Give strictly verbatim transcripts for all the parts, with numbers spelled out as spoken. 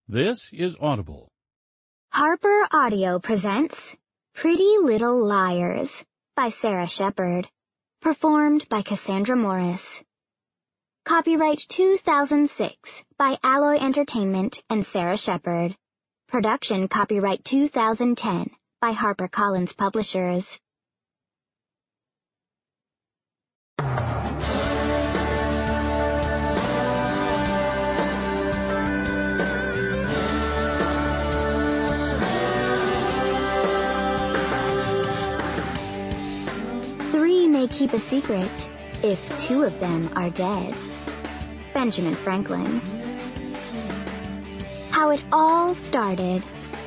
This is Audible. Harper Audio presents Pretty Little Liars by Sarah Shepard. Performed by Cassandra Morris. Copyright two thousand six by Alloy Entertainment and Sarah Shepard. Production copyright two thousand ten by HarperCollins Publishers. Three may keep a secret if two of them are dead. Benjamin Franklin. How it all started.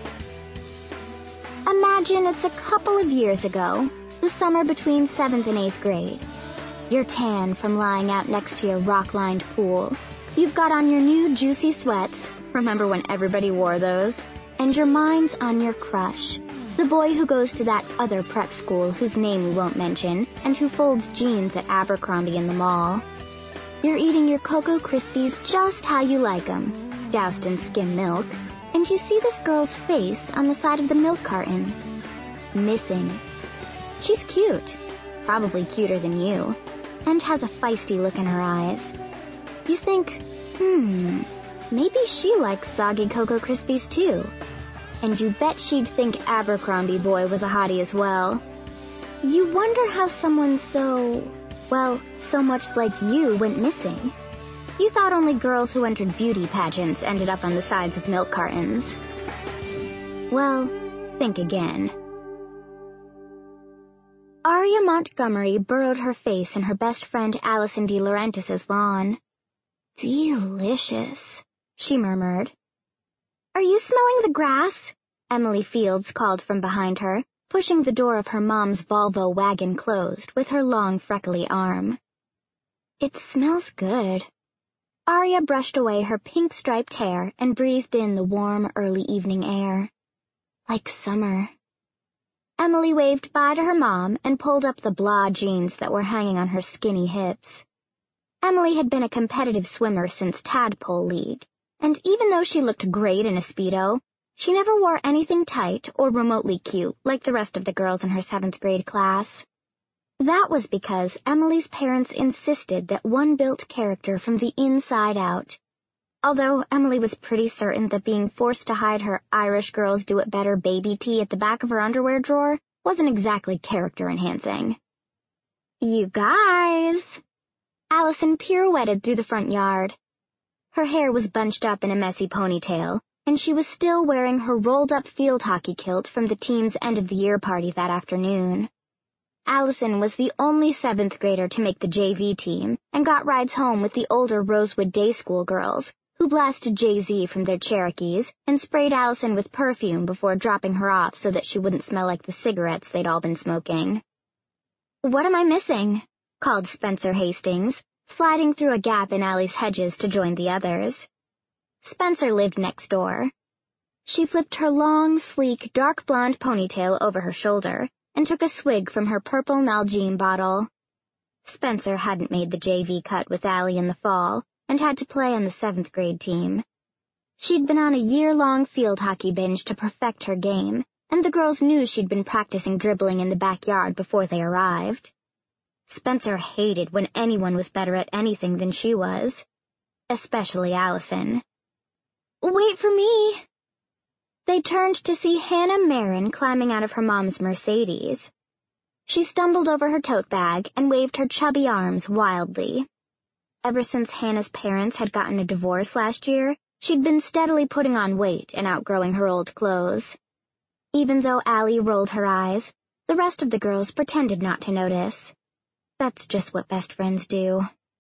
Imagine it's a couple of years ago, the summer between seventh and eighth grade. You're tan from lying out next to your rock-lined pool. You've got on your new juicy sweats, remember when everybody wore those? And your mind's on your crush, the boy who goes to that other prep school whose name we won't mention, and who folds jeans at Abercrombie in the mall. You're eating your Cocoa Krispies just how you like 'em, doused in skim milk, and you see this girl's face on the side of the milk carton. Missing. She's cute, probably cuter than you, and has a feisty look in her eyes. You think, hmm, maybe she likes soggy Cocoa Krispies too. And you bet she'd think Abercrombie boy was a hottie as well. You wonder how someone so, well, so much like you went missing. You thought only girls who entered beauty pageants ended up on the sides of milk cartons. Well, think again. Aria Montgomery burrowed her face in her best friend Allison De Laurentiis' lawn. Delicious, she murmured. Are you smelling the grass? Emily Fields called from behind her, pushing the door of her mom's Volvo wagon closed with her long freckly arm. It smells good. Aria brushed away her pink-striped hair and breathed in the warm, early evening air. Like summer. Emily waved bye to her mom and pulled up the blah jeans that were hanging on her skinny hips. Emily had been a competitive swimmer since Tadpole League, and even though she looked great in a Speedo, she never wore anything tight or remotely cute like the rest of the girls in her seventh grade class. That was because Emily's parents insisted that one built character from the inside out, although Emily was pretty certain that being forced to hide her Irish girls do it better baby tee at the back of her underwear drawer wasn't exactly character-enhancing. You guys! Allison pirouetted through the front yard. Her hair was bunched up in a messy ponytail, and she was still wearing her rolled-up field hockey kilt from the team's end-of-the-year party that afternoon. Allison was the only seventh grader to make the J V team and got rides home with the older Rosewood Day School girls, who blasted Jay-Z from their Cherokees and sprayed Allison with perfume before dropping her off so that she wouldn't smell like the cigarettes they'd all been smoking. "What am I missing?" called Spencer Hastings, sliding through a gap in Allie's hedges to join the others. Spencer lived next door. She flipped her long, sleek, dark blonde ponytail over her shoulder and took a swig from her purple Nalgene bottle. Spencer hadn't made the J V cut with Allie in the fall and had to play on the seventh grade team. She'd been on a year-long field hockey binge to perfect her game, and the girls knew she'd been practicing dribbling in the backyard before they arrived. Spencer hated when anyone was better at anything than she was, especially Allison. "Wait for me." They turned to see Hannah Marin climbing out of her mom's Mercedes. She stumbled over her tote bag and waved her chubby arms wildly. Ever since Hannah's parents had gotten a divorce last year, she'd been steadily putting on weight and outgrowing her old clothes. Even though Allie rolled her eyes, the rest of the girls pretended not to notice. That's just what best friends do.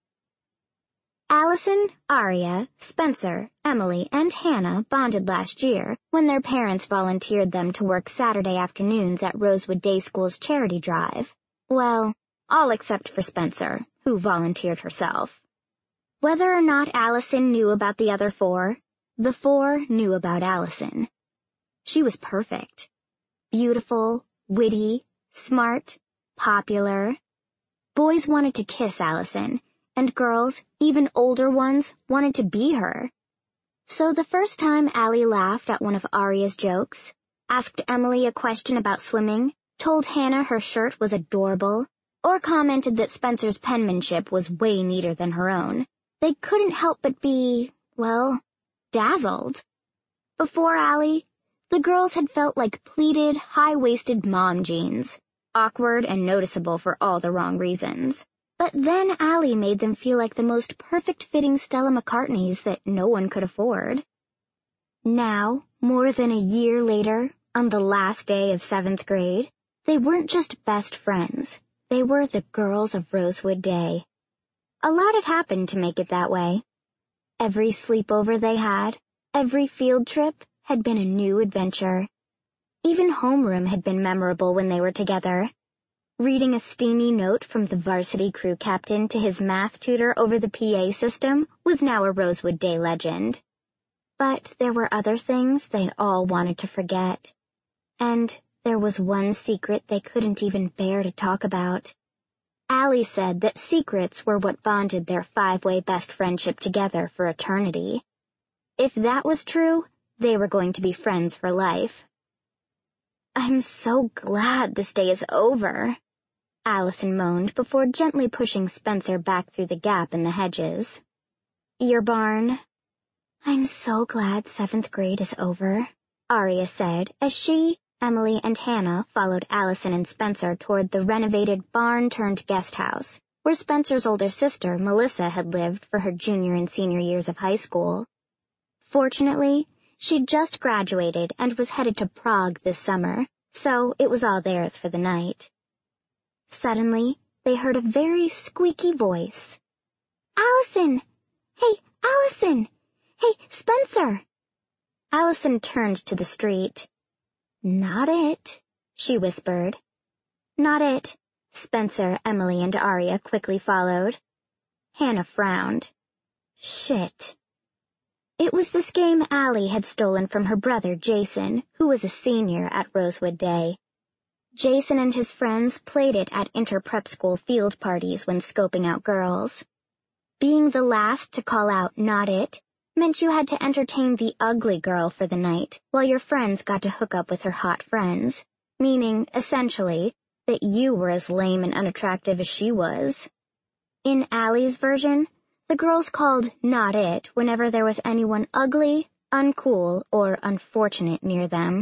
Allison, Aria, Spencer, Emily, and Hannah bonded last year when their parents volunteered them to work Saturday afternoons at Rosewood Day School's charity drive. Well, all except for Spencer, who volunteered herself. Whether or not Allison knew about the other four, the four knew about Allison. She was perfect. Beautiful, witty, smart, popular. Boys wanted to kiss Allison, and girls, even older ones, wanted to be her. So the first time Allie laughed at one of Aria's jokes, asked Emily a question about swimming, told Hannah her shirt was adorable, or commented that Spencer's penmanship was way neater than her own, they couldn't help but be, well, dazzled. Before Allie, the girls had felt like pleated, high-waisted mom jeans, awkward and noticeable for all the wrong reasons. But then Allie made them feel like the most perfect-fitting Stella McCartneys that no one could afford. Now, more than a year later, on the last day of seventh grade, they weren't just best friends. They were the girls of Rosewood Day. A lot had happened to make it that way. Every sleepover they had, every field trip, had been a new adventure. Even homeroom had been memorable when they were together. Reading a steamy note from the varsity crew captain to his math tutor over the P A system was now a Rosewood Day legend. But there were other things they all wanted to forget. And there was one secret they couldn't even bear to talk about. Allie said that secrets were what bonded their five-way best friendship together for eternity. If that was true, they were going to be friends for life. "I'm so glad this day is over," Allison moaned before gently pushing Spencer back through the gap in the hedges. "Your barn?" "I'm so glad seventh grade is over," Aria said as she, Emily, and Hannah followed Allison and Spencer toward the renovated barn-turned-guest house, where Spencer's older sister, Melissa, had lived for her junior and senior years of high school. Fortunately, she'd just graduated and was headed to Prague this summer, so it was all theirs for the night. Suddenly, they heard a very squeaky voice. "Allison! Hey, Allison! Hey, Spencer!" Allison turned to the street. "Not it," she whispered. "Not it." Spencer, Emily, and Aria quickly followed. Hannah frowned. Shit. It was this game Allie had stolen from her brother Jason, who was a senior at Rosewood Day. Jason and his friends played it at inter-prep school field parties when scoping out girls. Being the last to call out "not it" meant you had to entertain the ugly girl for the night, while your friends got to hook up with her hot friends, meaning, essentially, that you were as lame and unattractive as she was. In Allie's version, the girls called "not it" whenever there was anyone ugly, uncool, or unfortunate near them.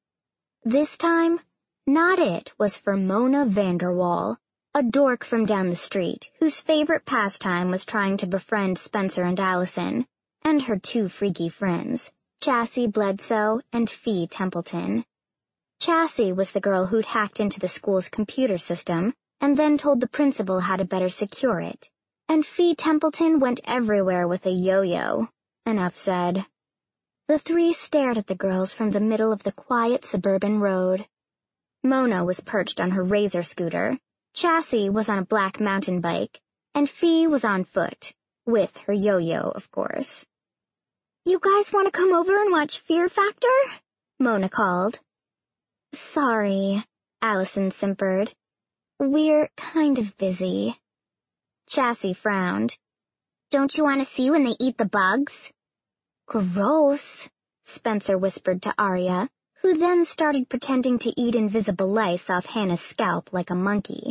This time, "not it" was for Mona Vanderwall, a dork from down the street whose favorite pastime was trying to befriend Spencer and Allison, and her two freaky friends, Chassie Bledsoe and Fee Templeton. Chassie was the girl who'd hacked into the school's computer system and then told the principal how to better secure it, and Fee Templeton went everywhere with a yo-yo. Enough said. The three stared at the girls from the middle of the quiet suburban road. Mona was perched on her razor scooter, Chassie was on a black mountain bike, and Fee was on foot, with her yo-yo, of course. "You guys want to come over and watch Fear Factor?" Mona called. "Sorry," Allison simpered. "We're kind of busy." Chassie frowned. "Don't you want to see when they eat the bugs?" "Gross," Spencer whispered to Aria, who then started pretending to eat invisible lice off Hannah's scalp like a monkey.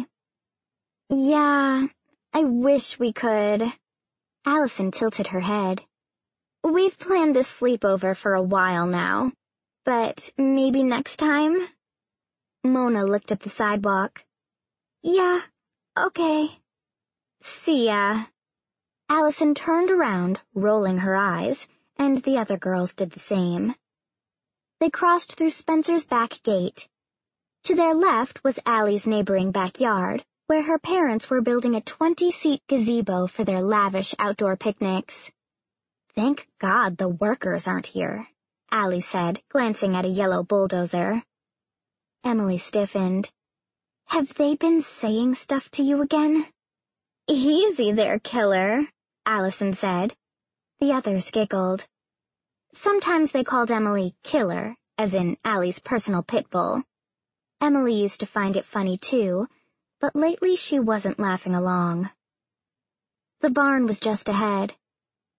"Yeah, I wish we could." Allison tilted her head. "We've planned this sleepover for a while now, but maybe next time?" Mona looked at the sidewalk. "Yeah, okay. See ya." Allison turned around, rolling her eyes, and the other girls did the same. They crossed through Spencer's back gate. To their left was Allie's neighboring backyard, where her parents were building a twenty-seat gazebo for their lavish outdoor picnics. "Thank God the workers aren't here," Allie said, glancing at a yellow bulldozer. Emily stiffened. "Have they been saying stuff to you again?" "Easy there, killer," Allison said. The others giggled. Sometimes they called Emily Killer, as in Allie's personal pit bull. Emily used to find it funny too, but lately she wasn't laughing along. The barn was just ahead.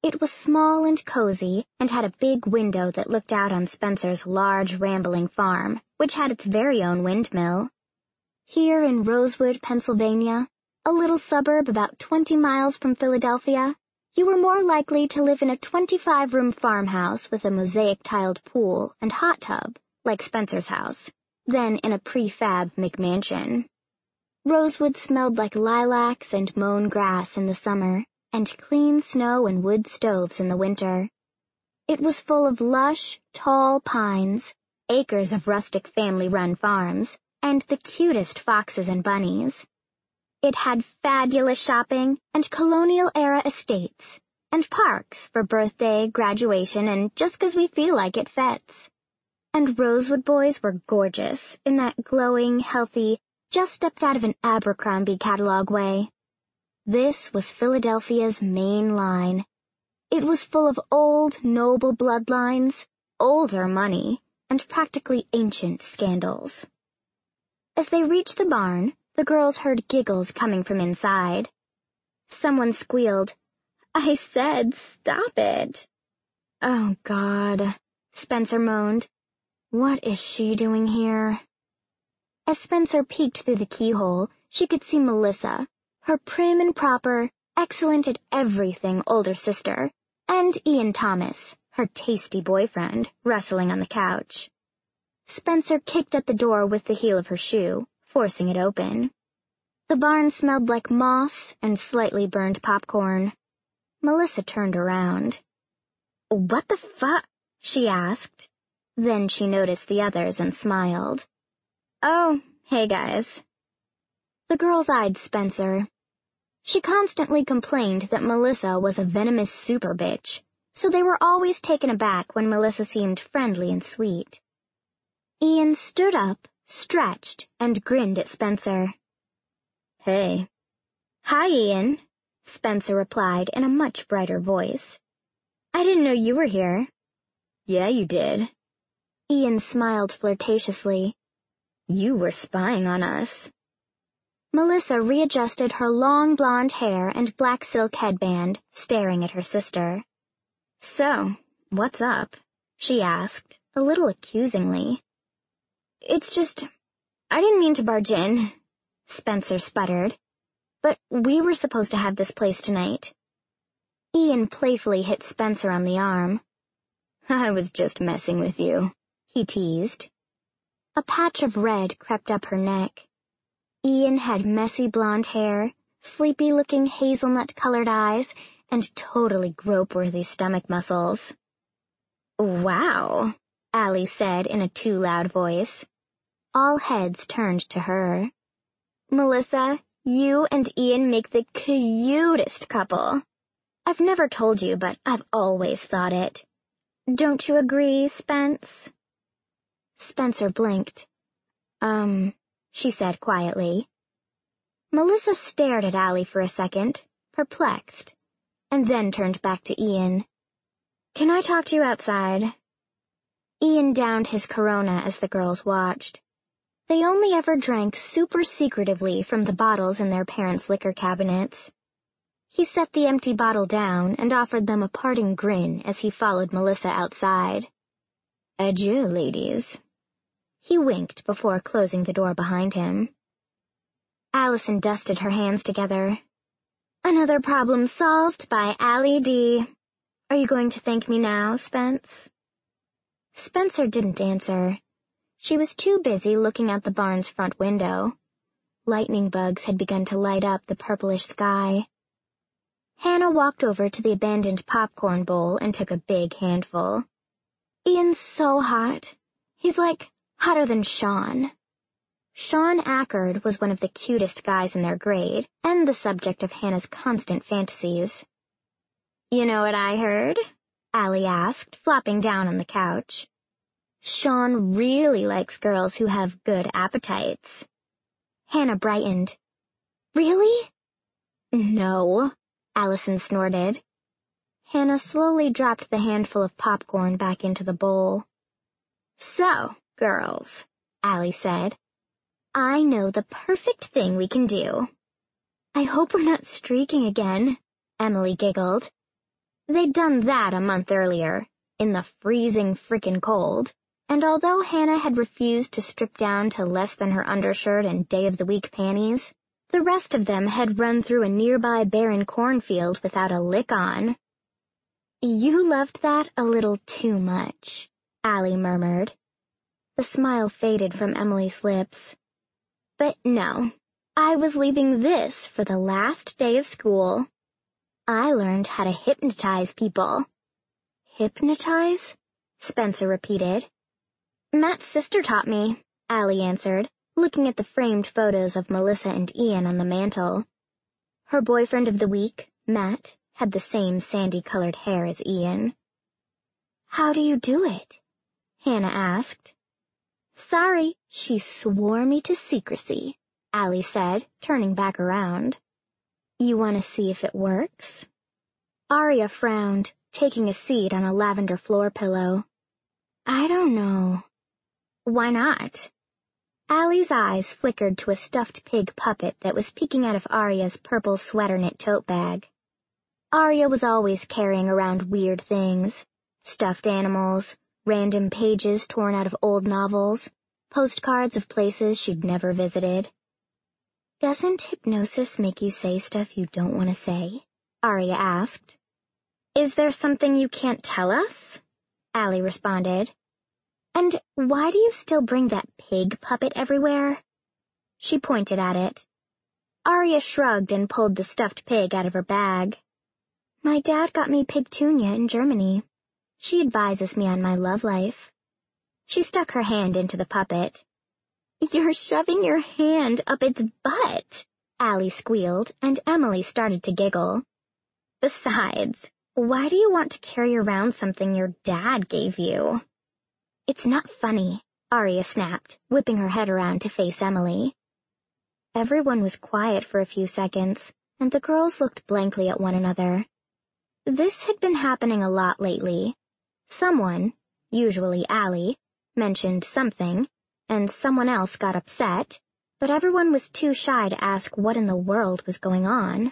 It was small and cozy and had a big window that looked out on Spencer's large, rambling farm, which had its very own windmill. Here in Rosewood, Pennsylvania, a little suburb about twenty miles from Philadelphia, you were more likely to live in a twenty-five room farmhouse with a mosaic-tiled pool and hot tub, like Spencer's house, than in a prefab McMansion. Rosewood smelled like lilacs and mown grass in the summer, and clean snow and wood stoves in the winter. It was full of lush, tall pines, acres of rustic family-run farms, and the cutest foxes and bunnies. It had fabulous shopping and colonial-era estates, and parks for birthday, graduation, and just 'cause we feel like it fets. And Rosewood boys were gorgeous in that glowing, healthy, just stepped out of an Abercrombie catalog way. This was Philadelphia's main line. It was full of old, noble bloodlines, older money, and practically ancient scandals. As they reached the barn, the girls heard giggles coming from inside. Someone squealed, "I said stop it." "Oh, God," Spencer moaned. "What is she doing here?" As Spencer peeked through the keyhole, she could see Melissa, her prim and proper, excellent at everything older sister, and Ian Thomas, her tasty boyfriend, wrestling on the couch. Spencer kicked at the door with the heel of her shoe, forcing it open. The barn smelled like moss and slightly burned popcorn. Melissa turned around. "What the fu—" she asked. Then she noticed the others and smiled. "Oh, hey guys." The girls eyed Spencer. She constantly complained that Melissa was a venomous super bitch, so they were always taken aback when Melissa seemed friendly and sweet. Ian stood up, stretched, and grinned at Spencer. "Hey." "Hi, Ian," Spencer replied in a much brighter voice. "I didn't know you were here." "Yeah, you did." Ian smiled flirtatiously. "You were spying on us." Melissa readjusted her long blonde hair and black silk headband, staring at her sister. "So, what's up?" she asked, a little accusingly. "It's just, I didn't mean to barge in," Spencer sputtered. "But we were supposed to have this place tonight." Ian playfully hit Spencer on the arm. "I was just messing with you," he teased. A patch of red crept up her neck. Ian had messy blonde hair, sleepy-looking hazelnut-colored eyes, and totally grope-worthy stomach muscles. "Wow," Allie said in a too loud voice. All heads turned to her. "Melissa, you and Ian make the cutest couple. I've never told you, but I've always thought it. Don't you agree, Spence?" Spencer blinked. Um, she said quietly. Melissa stared at Allie for a second, perplexed, and then turned back to Ian. "Can I talk to you outside?" Ian downed his Corona as the girls watched. They only ever drank super secretively from the bottles in their parents' liquor cabinets. He set the empty bottle down and offered them a parting grin as he followed Melissa outside. "Adieu, ladies." He winked before closing the door behind him. Allison dusted her hands together. "Another problem solved by Allie D. Are you going to thank me now, Spence?" Spencer didn't answer. She was too busy looking out the barn's front window. Lightning bugs had begun to light up the purplish sky. Hannah walked over to the abandoned popcorn bowl and took a big handful. "Ian's so hot. He's like hotter than Sean." Sean Ackard was one of the cutest guys in their grade, and the subject of Hannah's constant fantasies. "You know what I heard?" Allie asked, flopping down on the couch. "Sean really likes girls who have good appetites." Hannah brightened. "Really?" "No," Allison snorted. Hannah slowly dropped the handful of popcorn back into the bowl. "So, girls," Allie said, "I know the perfect thing we can do." "I hope we're not streaking again," Emily giggled. They'd done that a month earlier, in the freezing frickin' cold, and although Hannah had refused to strip down to less than her undershirt and day-of-the-week panties, the rest of them had run through a nearby barren cornfield without a lick on. "You loved that a little too much," Allie murmured. The smile faded from Emily's lips. "But no, I was leaving this for the last day of school. I learned how to hypnotize people." "Hypnotize?" Spencer repeated. "Matt's sister taught me," Allie answered, looking at the framed photos of Melissa and Ian on the mantel. Her boyfriend of the week, Matt, had the same sandy-colored hair as Ian. "How do you do it?" Hannah asked. "Sorry, she swore me to secrecy," Allie said, turning back around. "You want to see if it works?" Aria frowned, taking a seat on a lavender floor pillow. "I don't know." "Why not?" Allie's eyes flickered to a stuffed pig puppet that was peeking out of Aria's purple sweater-knit tote bag. Aria was always carrying around weird things. Stuffed animals, random pages torn out of old novels, postcards of places she'd never visited. "Doesn't hypnosis make you say stuff you don't want to say?" Aria asked. "Is there something you can't tell us?" Allie responded. "And why do you still bring that pig puppet everywhere?" She pointed at it. Aria shrugged and pulled the stuffed pig out of her bag. "My dad got me Pigtunia in Germany. She advises me on my love life." She stuck her hand into the puppet. "You're shoving your hand up its butt," Allie squealed, and Emily started to giggle. "Besides, why do you want to carry around something your dad gave you?" "It's not funny," Aria snapped, whipping her head around to face Emily. Everyone was quiet for a few seconds, and the girls looked blankly at one another. This had been happening a lot lately. Someone, usually Allie, mentioned something, and someone else got upset, but everyone was too shy to ask what in the world was going on.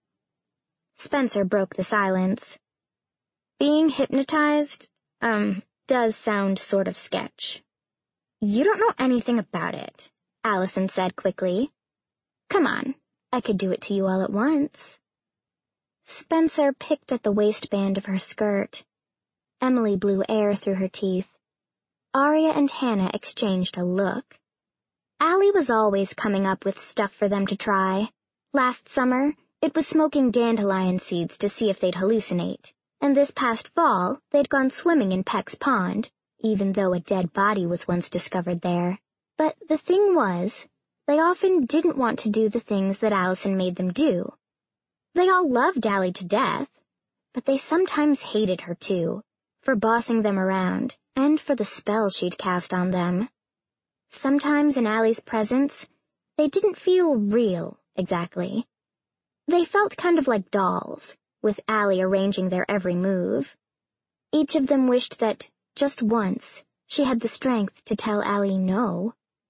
Spencer broke the silence. "Being hypnotized, um, does sound sort of sketch." "You don't know anything about it," Allison said quickly. "Come on, I could do it to you all at once." Spencer picked at the waistband of her skirt. Emily blew air through her teeth. Aria and Hannah exchanged a look. Allie was always coming up with stuff for them to try. Last summer, it was smoking dandelion seeds to see if they'd hallucinate, and this past fall, they'd gone swimming in Peck's Pond, even though a dead body was once discovered there. But the thing was, they often didn't want to do the things that Allison made them do. They all loved Allie to death, but they sometimes hated her too, for bossing them around, and for the spell she'd cast on them. Sometimes in Allie's presence, they didn't feel real, exactly. They felt kind of like dolls, with Allie arranging their every move. Each of them wished that, just once, she had the strength to tell Allie no.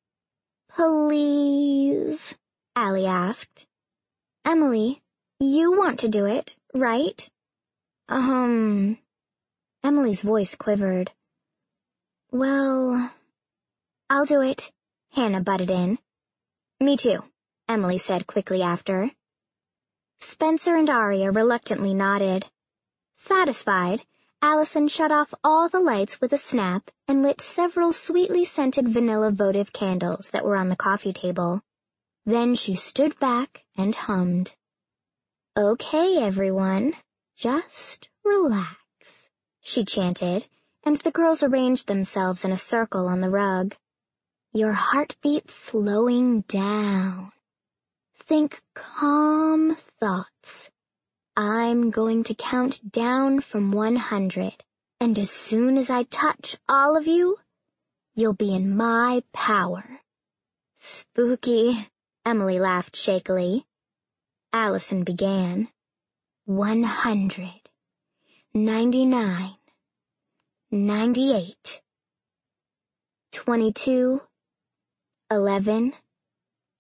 "Please?" Allie asked. "Emily, you want to do it, right?" Um... Emily's voice quivered. "Well, I'll do it," Hannah butted in. "Me too," Emily said quickly after. Spencer and Aria reluctantly nodded. Satisfied, Allison shut off all the lights with a snap and lit several sweetly scented vanilla votive candles that were on the coffee table. Then she stood back and hummed. "Okay, everyone, just relax," she chanted, and the girls arranged themselves in a circle on the rug. "Your heartbeat slowing down. Think calm thoughts. I'm going to count down from one hundred, and as soon as I touch all of you, you'll be in my power." "Spooky," Emily laughed shakily. Allison began. One hundred. Ninety-nine. Ninety-eight. Twenty-two. Eleven.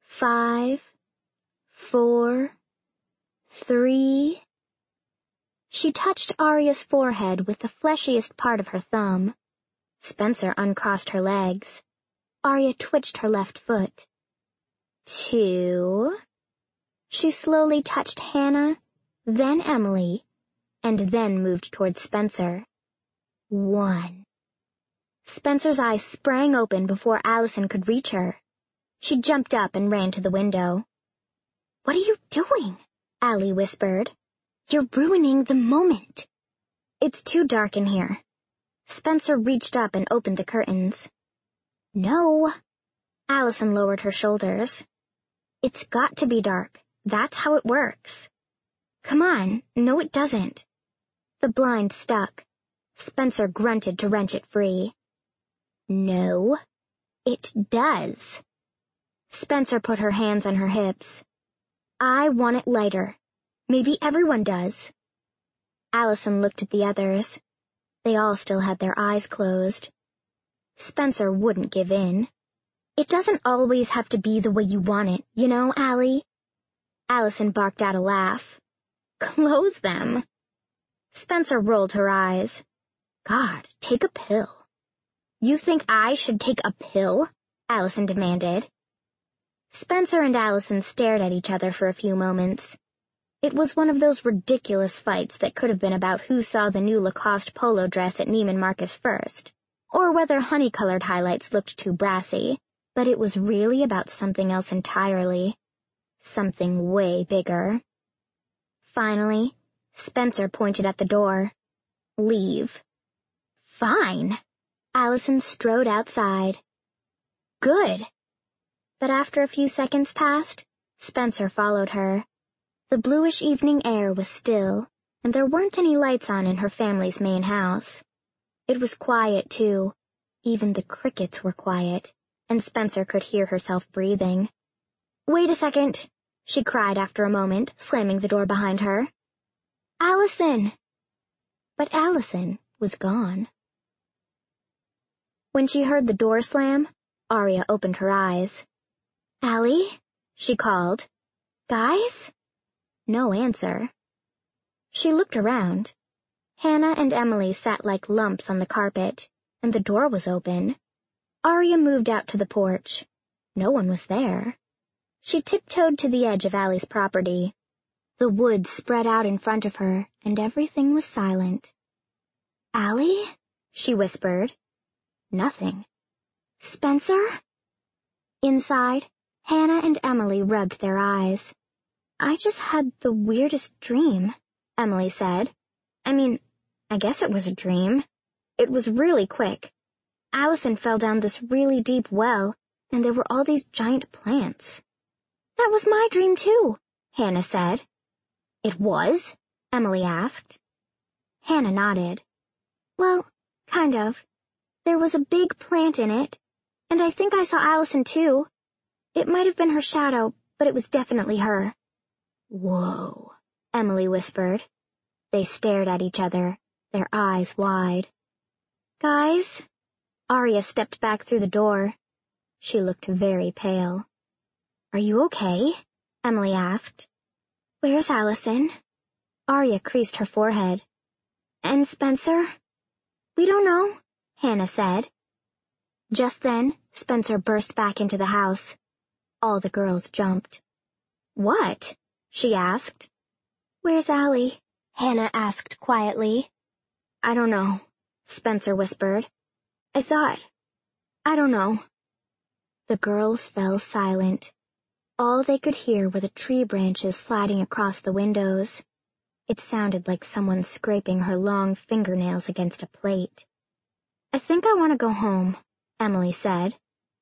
Five. Four. Three. She touched Arya's forehead with the fleshiest part of her thumb. Spencer uncrossed her legs. Arya twitched her left foot. Two. She slowly touched Hannah, then Emily, and then moved toward Spencer. One. Spencer's eyes sprang open before Allison could reach her. She jumped up and ran to the window. "What are you doing?" Allie whispered. "You're ruining the moment." "It's too dark in here." Spencer reached up and opened the curtains. "No." Allison lowered her shoulders. "It's got to be dark. That's how it works." "Come on." "No, it doesn't." The blind stuck. Spencer grunted to wrench it free. "No, it does." Spencer put her hands on her hips. "I want it lighter. Maybe everyone does." Allison looked at the others. They all still had their eyes closed. Spencer wouldn't give in. "It doesn't always have to be the way you want it, you know, Allie?" Allison barked out a laugh. "Close them." Spencer rolled her eyes. "God, take a pill." "You think I should take a pill?" Allison demanded. Spencer and Allison stared at each other for a few moments. It was one of those ridiculous fights that could have been about who saw the new Lacoste polo dress at Neiman Marcus first, or whether honey-colored highlights looked too brassy, but it was really about something else entirely. Something way bigger. Finally, Spencer pointed at the door. "Leave." "Fine." Allison strode outside. "Good." But after a few seconds passed, Spencer followed her. The bluish evening air was still, and there weren't any lights on in her family's main house. It was quiet, too. Even the crickets were quiet, and Spencer could hear herself breathing. "Wait a second," she cried after a moment, slamming the door behind her. "Allison!" But Allison was gone. When she heard the door slam, Arya opened her eyes. "Allie?" she called. "Guys?" No answer. She looked around. Hannah and Emily sat like lumps on the carpet, and the door was open. Arya moved out to the porch. No one was there. She tiptoed to the edge of Allie's property. The woods spread out in front of her, and everything was silent. "Allie?" she whispered. Nothing. "Spencer?" Inside, Hannah and Emily rubbed their eyes. "I just had the weirdest dream," Emily said. "I mean, I guess it was a dream. It was really quick. Allison fell down this really deep well, and there were all these giant plants." "That was my dream, too," Hannah said. "It was?" Emily asked. Hannah nodded. "Well, kind of. There was a big plant in it, and I think I saw Allison, too. It might have been her shadow, but it was definitely her." "Whoa," Emily whispered. They stared at each other, their eyes wide. "Guys?" Arya stepped back through the door. She looked very pale. "Are you okay?" Emily asked. "Where's Allison?" Arya creased her forehead. "And Spencer?" "We don't know," Hannah said. Just then, Spencer burst back into the house. All the girls jumped. "What?" she asked. "Where's Allie?" Hannah asked quietly. "I don't know," Spencer whispered. "I thought... I don't know." The girls fell silent. All they could hear were the tree branches sliding across the windows. It sounded like someone scraping her long fingernails against a plate. "I think I want to go home," Emily said.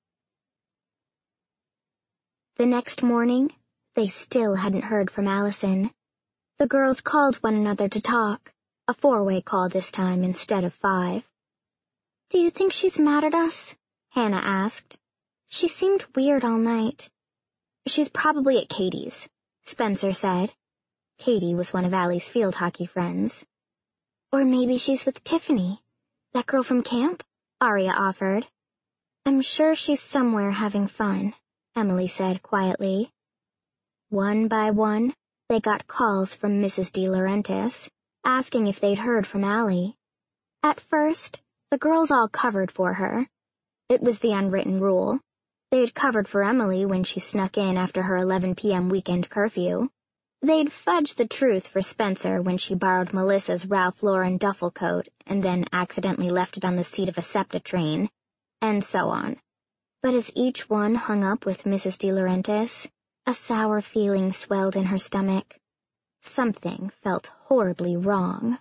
The next morning, they still hadn't heard from Allison. The girls called one another to talk, a four-way call this time instead of five. "Do you think she's mad at us?" Hannah asked. "She seemed weird all night." "She's probably at Katie's," Spencer said. Katie was one of Allie's field hockey friends. "Or maybe she's with Tiffany, that girl from camp?" Arya offered. "I'm sure she's somewhere having fun," Emily said quietly. One by one, they got calls from Missus De Laurentiis. asking if they'd heard from Allie. At first, the girls all covered for her. It was the unwritten rule. They'd covered for Emily when she snuck in after her eleven p.m. weekend curfew. They'd fudged the truth for Spencer when she borrowed Melissa's Ralph Lauren duffel coat and then accidentally left it on the seat of a SEPTA train, and so on. But as each one hung up with Missus De Laurentiis, a sour feeling swelled in her stomach. Something felt horribly wrong.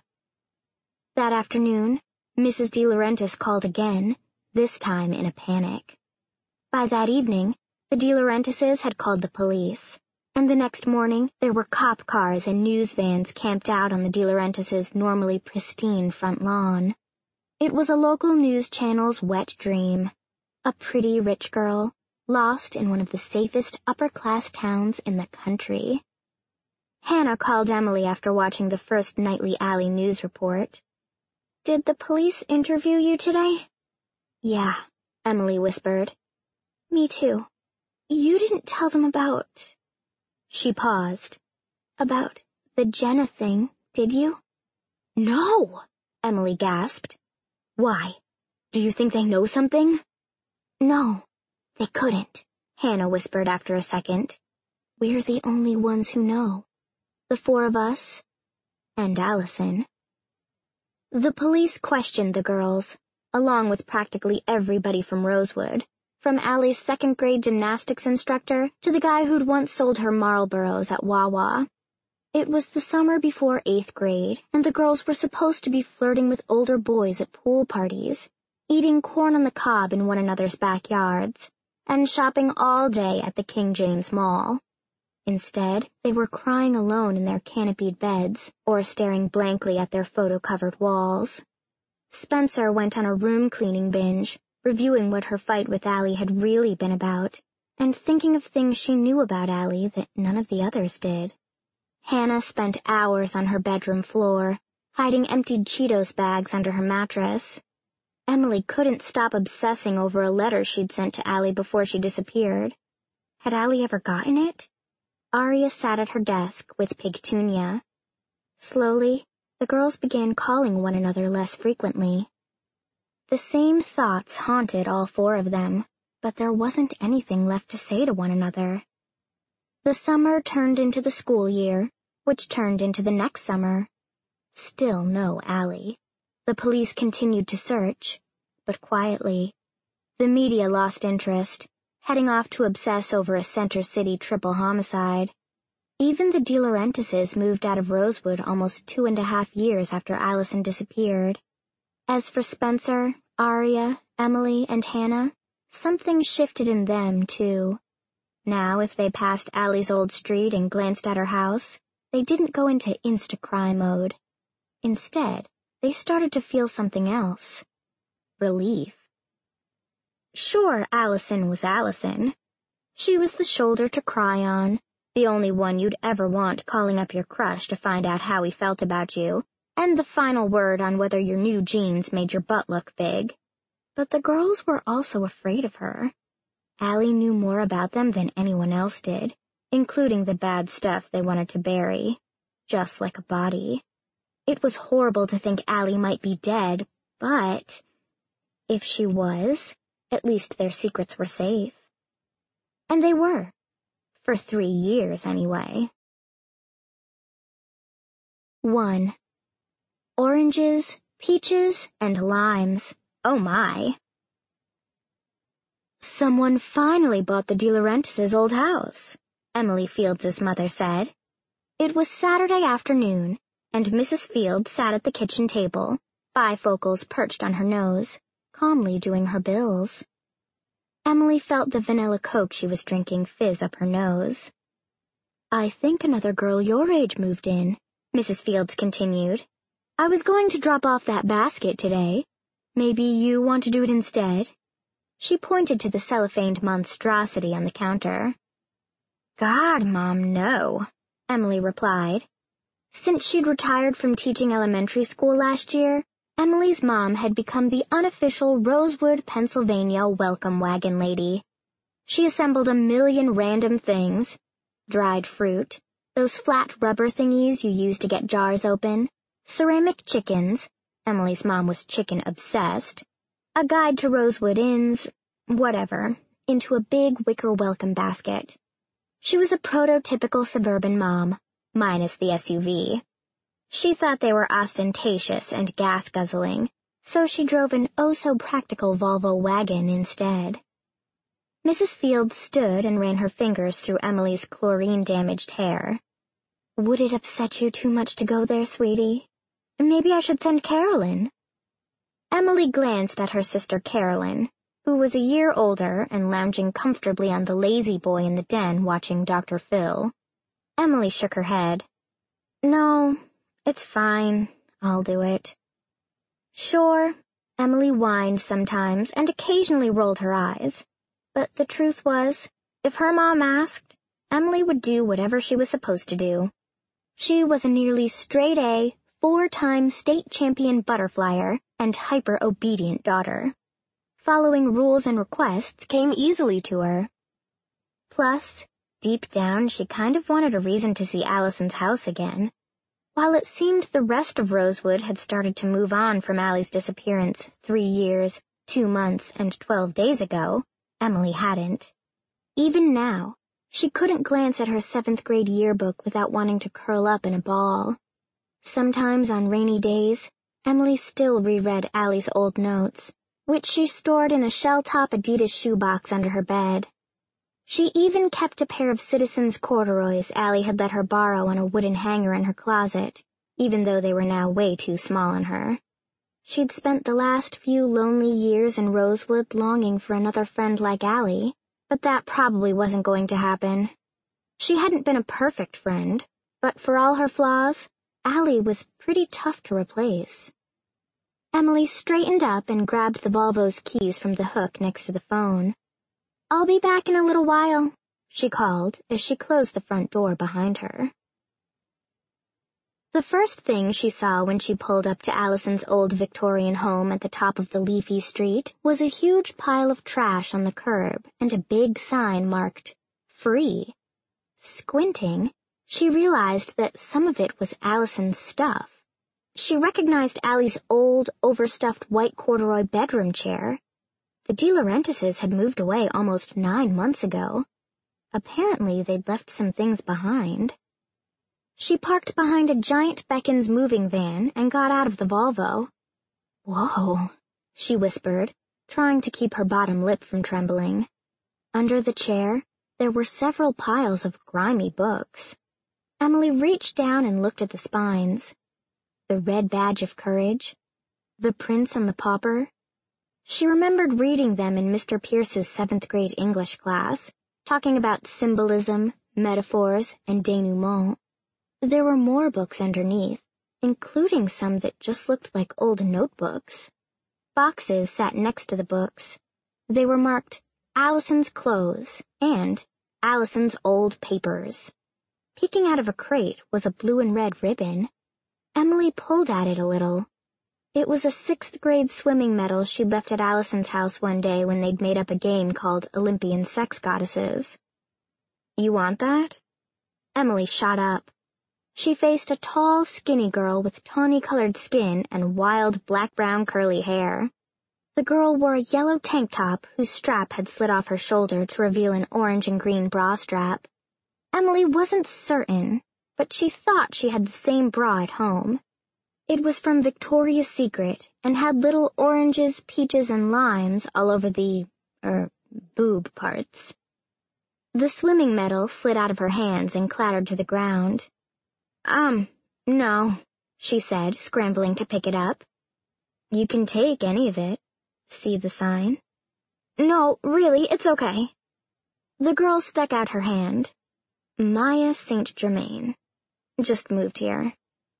That afternoon, Missus De Laurentiis called again, this time in a panic. By that evening, the De Laurentises had called the police, and the next morning there were cop cars and news vans camped out on the De Laurentises' normally pristine front lawn. It was a local news channel's wet dream. A pretty rich girl, lost in one of the safest upper-class towns in the country. Hannah called Emily after watching the first nightly Allie news report. "Did the police interview you today?" "Yeah," Emily whispered. "Me too. You didn't tell them about..." She paused. "About the Jenna thing, did you?" "No!" Emily gasped. "Why? Do you think they know something?" "No, they couldn't," Hannah whispered after a second. "We're the only ones who know. The four of us, and Allison." The police questioned the girls, along with practically everybody from Rosewood, from Allie's second-grade gymnastics instructor to the guy who'd once sold her Marlboros at Wawa. It was the summer before eighth grade, and the girls were supposed to be flirting with older boys at pool parties, eating corn on the cob in one another's backyards, and shopping all day at the King James Mall. Instead, they were crying alone in their canopied beds or staring blankly at their photo-covered walls. Spencer went on a room-cleaning binge, reviewing what her fight with Allie had really been about, and thinking of things she knew about Allie that none of the others did. Hannah spent hours on her bedroom floor, hiding emptied Cheetos bags under her mattress. Emily couldn't stop obsessing over a letter she'd sent to Allie before she disappeared. Had Allie ever gotten it? Aria sat at her desk with Pigtunia. Slowly, the girls began calling one another less frequently. The same thoughts haunted all four of them, but there wasn't anything left to say to one another. The summer turned into the school year, which turned into the next summer. Still no Allie. The police continued to search, but quietly. The media lost interest, heading off to obsess over a Center City triple homicide. Even the De Laurentises moved out of Rosewood almost two and a half years after Allison disappeared. As for Spencer, Aria, Emily, and Hannah, something shifted in them, too. Now, if they passed Allie's old street and glanced at her house, they didn't go into insta-cry mode. Instead, they started to feel something else. Relief. Sure, Allison was Allison. She was the shoulder to cry on, the only one you'd ever want calling up your crush to find out how he felt about you, and the final word on whether your new jeans made your butt look big. But the girls were also afraid of her. Allie knew more about them than anyone else did, including the bad stuff they wanted to bury, just like a body. It was horrible to think Allie might be dead, but if she was, at least their secrets were safe. And they were. For three years, anyway. One. Oranges, peaches, and limes. Oh my. Someone finally bought the De Laurentises' old house, Emily Fields' mother said. It was Saturday afternoon, and Missus Fields sat at the kitchen table, bifocals perched on her nose, calmly doing her bills. Emily felt the vanilla Coke she was drinking fizz up her nose. "I think another girl your age moved in," Missus Fields continued. "I was going to drop off that basket today. Maybe you want to do it instead?" She pointed to the cellophaned monstrosity on the counter. "God, Mom, no," Emily replied. Since she'd retired from teaching elementary school last year, Emily's mom had become the unofficial Rosewood, Pennsylvania welcome wagon lady. She assembled a million random things. Dried fruit, those flat rubber thingies you use to get jars open, ceramic chickens, Emily's mom was chicken-obsessed, a guide to Rosewood Inns, whatever, into a big wicker welcome basket. She was a prototypical suburban mom, minus the S U V. She thought they were ostentatious and gas-guzzling, so she drove an oh-so-practical Volvo wagon instead. Missus Fields stood and ran her fingers through Emily's chlorine-damaged hair. "Would it upset you too much to go there, sweetie? Maybe I should send Carolyn." Emily glanced at her sister Carolyn, who was a year older and lounging comfortably on the lazy boy in the den watching Doctor Phil. Emily shook her head. "No, it's fine. I'll do it." Sure, Emily whined sometimes and occasionally rolled her eyes. But the truth was, if her mom asked, Emily would do whatever she was supposed to do. She was a nearly straight-A, four-time state champion butterflyer and hyper-obedient daughter. Following rules and requests came easily to her. Plus, deep down, she kind of wanted a reason to see Allison's house again. While it seemed the rest of Rosewood had started to move on from Allie's disappearance three years, two months, and twelve days ago, Emily hadn't. Even now, she couldn't glance at her seventh grade yearbook without wanting to curl up in a ball. Sometimes on rainy days, Emily still reread Allie's old notes, which she stored in a shell-top Adidas shoebox under her bed. She even kept a pair of Citizens corduroys Allie had let her borrow on a wooden hanger in her closet, even though they were now way too small on her. She'd spent the last few lonely years in Rosewood longing for another friend like Allie, but that probably wasn't going to happen. She hadn't been a perfect friend, but for all her flaws, Allie was pretty tough to replace. Emily straightened up and grabbed the Volvo's keys from the hook next to the phone. "I'll be back in a little while," she called as she closed the front door behind her. The first thing she saw when she pulled up to Allison's old Victorian home at the top of the leafy street was a huge pile of trash on the curb and a big sign marked, "Free." Squinting, she realized that some of it was Allison's stuff. She recognized Allie's old, overstuffed white corduroy bedroom chair. The De Laurentises had moved away almost nine months ago. Apparently, they'd left some things behind. She parked behind a giant Beckons moving van and got out of the Volvo. "Whoa," she whispered, trying to keep her bottom lip from trembling. Under the chair, there were several piles of grimy books. Emily reached down and looked at the spines. The Red Badge of Courage, The Prince and the Pauper. She remembered reading them in Mister Pierce's seventh grade English class, talking about symbolism, metaphors, and denouement. There were more books underneath, including some that just looked like old notebooks. Boxes sat next to the books. They were marked Allison's Clothes and Allison's Old Papers. Peeking out of a crate was a blue and red ribbon. Emily pulled at it a little. It was a sixth grade swimming medal she'd left at Allison's house one day when they'd made up a game called Olympian Sex Goddesses. "You want that?" Emily shot up. She faced a tall, skinny girl with tawny-colored skin and wild black-brown curly hair. The girl wore a yellow tank top whose strap had slid off her shoulder to reveal an orange and green bra strap. Emily wasn't certain, but she thought she had the same bra at home. It was from Victoria's Secret and had little oranges, peaches, and limes all over the, er, boob parts. The swimming medal slid out of her hands and clattered to the ground. Um, no, she said, scrambling to pick it up. "You can take any of it. See the sign?" "No, really, it's okay." The girl stuck out her hand. "Maya Saint Germain. Just moved here."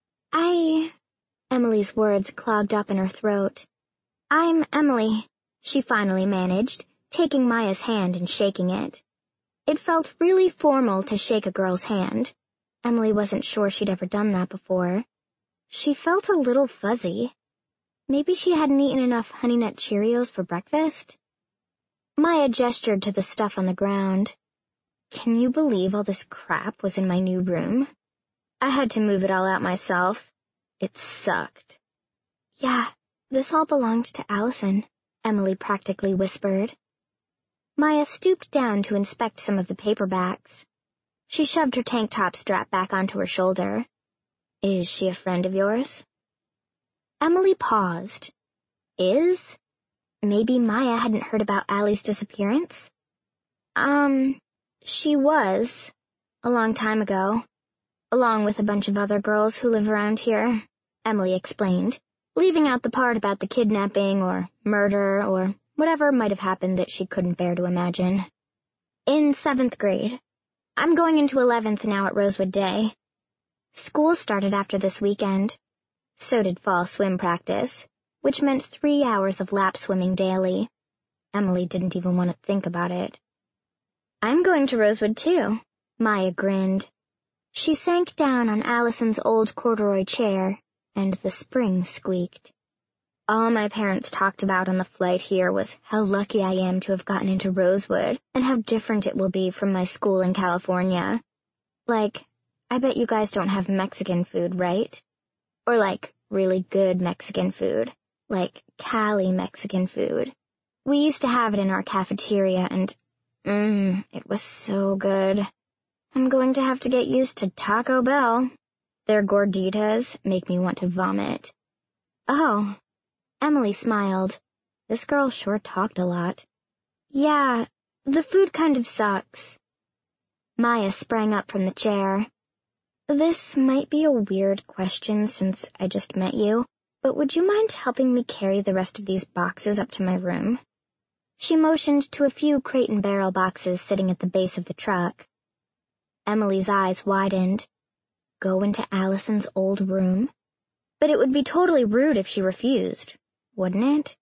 I... Emily's words clogged up in her throat. "I'm Emily," she finally managed, taking Maya's hand and shaking it. It felt really formal to shake a girl's hand. Emily wasn't sure she'd ever done that before. She felt a little fuzzy. Maybe she hadn't eaten enough Honey Nut Cheerios for breakfast? Maya gestured to the stuff on the ground. "Can you believe all this crap was in my new room? I had to move it all out myself. It sucked. Yeah, this all belonged to Allison, Emily practically whispered. Maya stooped down to inspect some of the paperbacks. She shoved her tank top strap back onto her shoulder. Is she a friend of yours? Emily paused. Is? Maybe Maya hadn't heard about Allie's disappearance? Um, she was, a long time ago, along with a bunch of other girls who live around here, Emily explained, leaving out the part about the kidnapping or murder or whatever might have happened that she couldn't bear to imagine. In seventh grade. I'm going into eleventh now at Rosewood Day. School started after this weekend. So did fall swim practice, which meant three hours of lap swimming daily. Emily didn't even want to think about it. I'm going to Rosewood too, Maya grinned. She sank down on Allison's old corduroy chair, and the spring squeaked. All my parents talked about on the flight here was how lucky I am to have gotten into Rosewood and how different it will be from my school in California. Like, I bet you guys don't have Mexican food, right? Or like, really good Mexican food. Like, Cali Mexican food. We used to have it in our cafeteria and, mmm, it was so good. I'm going to have to get used to Taco Bell. Their gorditas make me want to vomit. Oh. Emily smiled. This girl sure talked a lot. Yeah, the food kind of sucks. Maya sprang up from the chair. This might be a weird question since I just met you, but would you mind helping me carry the rest of these boxes up to my room? She motioned to a few crate and barrel boxes sitting at the base of the truck. Emily's eyes widened. Go into Allison's old room? But it would be totally rude if she refused. Wouldn't it?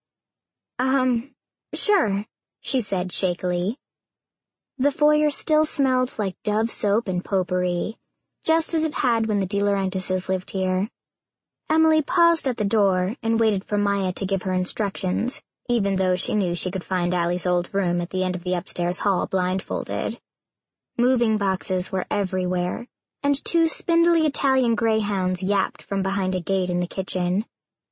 Um, sure, she said shakily. The foyer still smelled like Dove soap and potpourri, just as it had when the De Laurentises lived here. Emily paused at the door and waited for Maya to give her instructions, even though she knew she could find Allie's old room at the end of the upstairs hall blindfolded. Moving boxes were everywhere, and two spindly Italian greyhounds yapped from behind a gate in the kitchen.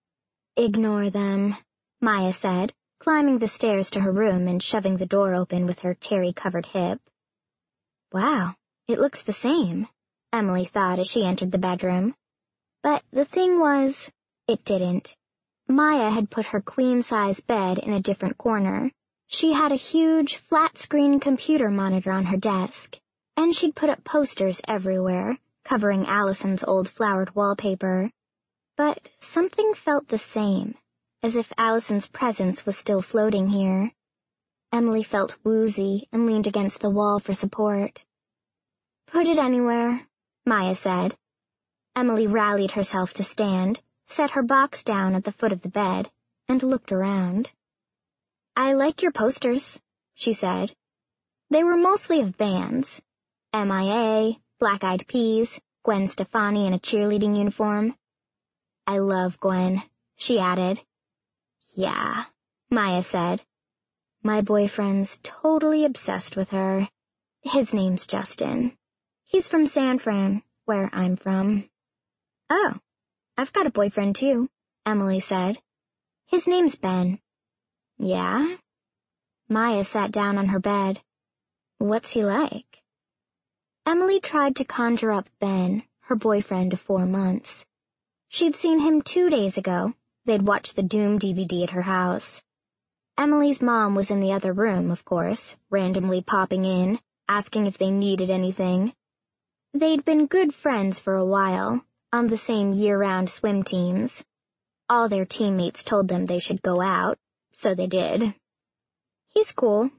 Ignore them, Maya said, climbing the stairs to her room and shoving the door open with her terry-covered hip. Wow, it looks the same, Emily thought as she entered the bedroom. But the thing was, it didn't. Maya had put her queen-size bed in a different corner. She had a huge, flat-screen computer monitor on her desk, and she'd put up posters everywhere, covering Allison's old flowered wallpaper. But something felt the same, as if Allison's presence was still floating here. Emily felt woozy and leaned against the wall for support. Put it anywhere, Maya said. Emily rallied herself to stand, set her box down at the foot of the bed, and looked around. I like your posters, she said. They were mostly of bands. M I A, Black Eyed Peas, Gwen Stefani in a cheerleading uniform. I love Gwen, she added. Yeah, Maya said. My boyfriend's totally obsessed with her. His name's Justin. He's from San Fran, where I'm from. Oh, I've got a boyfriend too, Emily said. His name's Ben. Yeah? Maya sat down on her bed. What's he like? Emily tried to conjure up Ben, her boyfriend of four months. She'd seen him two days ago. They'd watched the Doom D V D at her house. Emily's mom was in the other room, of course, randomly popping in, asking if they needed anything. They'd been good friends for a while, on the same year-round swim teams. All their teammates told them they should go out, so they did. He's cool.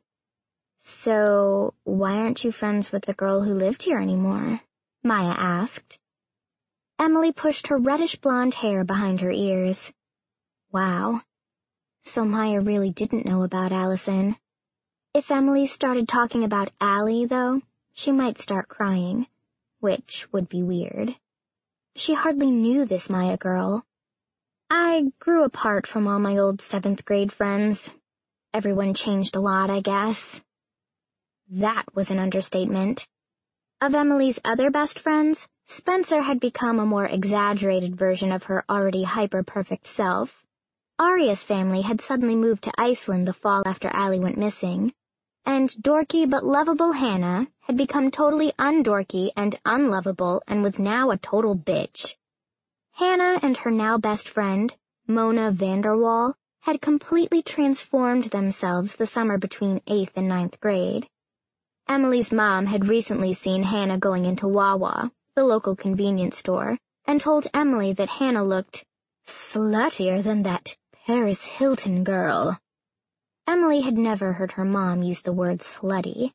So, why aren't you friends with the girl who lived here anymore? Maya asked. Emily pushed her reddish-blonde hair behind her ears. Wow. So Maya really didn't know about Allison. If Emily started talking about Allie, though, she might start crying, which would be weird. She hardly knew this Maya girl. I grew apart from all my old seventh grade friends. Everyone changed a lot, I guess. That was an understatement. Of Emily's other best friends, Spencer had become a more exaggerated version of her already hyper-perfect self. Arya's family had suddenly moved to Iceland the fall after Allie went missing, and dorky but lovable Hannah had become totally undorky and unlovable and was now a total bitch. Hannah and her now best friend, Mona Vanderwall, had completely transformed themselves the summer between eighth and ninth grade. Emily's mom had recently seen Hannah going into Wawa, the local convenience store, and told Emily that Hannah looked sluttier than that Paris Hilton girl. Emily had never heard her mom use the word slutty.